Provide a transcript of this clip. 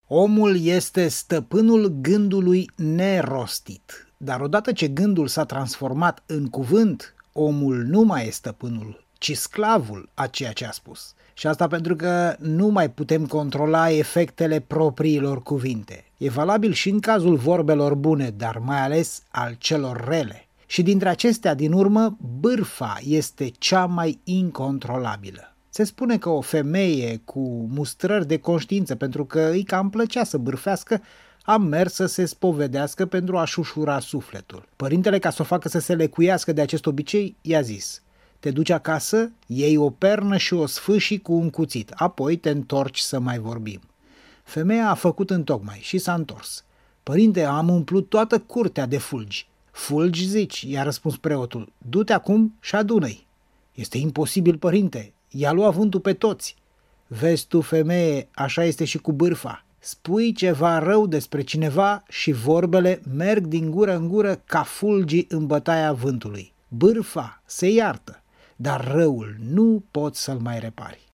Omul este stăpânul gândului nerostit, dar odată ce gândul s-a transformat în cuvânt, omul nu mai e stăpânul, ci sclavul a ceea ce a spus. Și asta pentru că nu mai putem controla efectele propriilor cuvinte. E valabil și în cazul vorbelor bune, dar mai ales al celor rele. Și dintre acestea, din urmă, bârfa este cea mai incontrolabilă. Se spune că o femeie cu mustrări de conștiință, pentru că îi cam plăcea să bârfească, a mers să se spovedească pentru a-și ușura sufletul. Părintele, ca să o facă să se lecuiască de acest obicei, i-a zis: te duci acasă, iei o pernă și o sfâșii cu un cuțit, apoi te întorci să mai vorbim. Femeia a făcut întocmai și s-a întors. Părinte, am umplut toată curtea de fulgi. Fulgi, zici, i-a răspuns preotul. Du-te acum și adună-i. Este imposibil, părinte, i-a luat vântul pe toți. Vezi tu, femeie, așa este și cu bârfa. Spui ceva rău despre cineva și vorbele merg din gură în gură ca fulgii în bătaia vântului. Bârfa se iartă, dar răul nu poți să-l mai repari.